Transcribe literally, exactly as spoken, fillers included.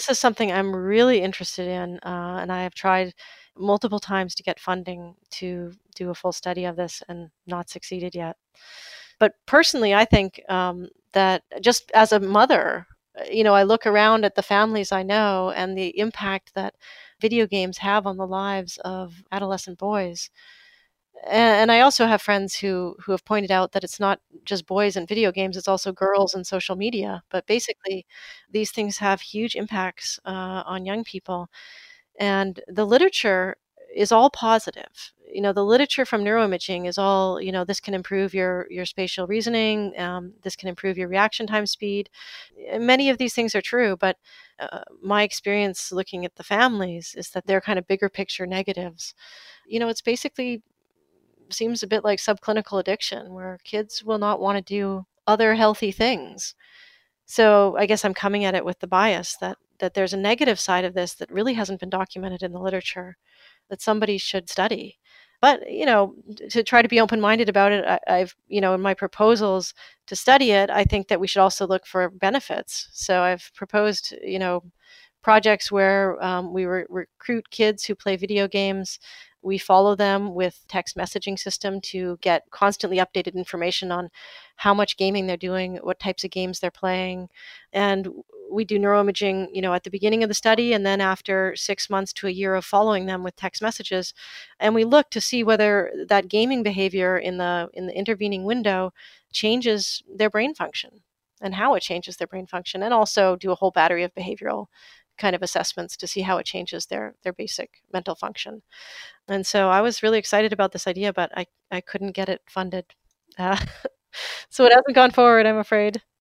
this is something I'm really interested in, uh, and I have tried multiple times to get funding to do a full study of this and not succeeded yet. But personally, I think um, that just as a mother, uh, you know, I look around at the families I know and the impact that video games have on the lives of adolescent boys. A- And I also have friends who who have pointed out that it's not just boys and video games; it's also girls and social media. But basically, these things have huge impacts uh, on young people, and the literature is all positive. You know, the literature from neuroimaging is all, you know, this can improve your your spatial reasoning. Um, this can improve your reaction time speed. Uh, Many of these things are true, but uh, my experience looking at the families is that they're kind of bigger picture negatives. You know, it's basically seems a bit like subclinical addiction where kids will not want to do other healthy things. So I guess I'm coming at it with the bias that that there's a negative side of this that really hasn't been documented in the literature that somebody should study. But you know, to try to be open-minded about it, I, I've you know in my proposals to study it, I think that we should also look for benefits. So I've proposed you know projects where um, we re- recruit kids who play video games. We follow them with text messaging system to get constantly updated information on how much gaming they're doing, what types of games they're playing, and we do neuroimaging, you know, at the beginning of the study, and then after six months to a year of following them with text messages, and we look to see whether that gaming behavior in the in the intervening window changes their brain function and how it changes their brain function, and also do a whole battery of behavioral kind of assessments to see how it changes their their basic mental function. And so I was really excited about this idea, but I I couldn't get it funded. Uh, so it hasn't gone forward, I'm afraid.